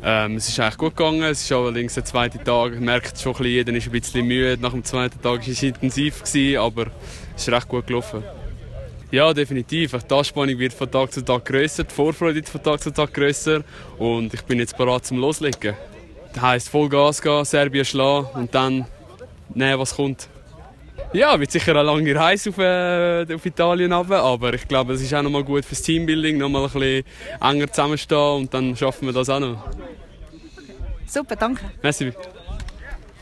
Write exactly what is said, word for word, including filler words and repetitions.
Ähm, es ist eigentlich gut gegangen, es ist allerdings der zweite Tag, man merkt schon ein bisschen, jeder ist ein bisschen müde, nach dem zweiten Tag war es intensiv, aber es ist recht gut gelaufen. Ja, definitiv. Die Anspannung wird von Tag zu Tag grösser, die Vorfreude wird von Tag zu Tag grösser und ich bin jetzt bereit zum Loslegen. Das heisst, Vollgas gehen, Serbien schlagen und dann nehmen, was kommt. Ja, wird sicher eine lange Reise auf, äh, auf Italien runter, aber ich glaube, es ist auch nochmal gut fürs Teambuilding, nochmal ein bisschen enger zusammenstehen und dann schaffen wir das auch noch. Super, danke. Merci.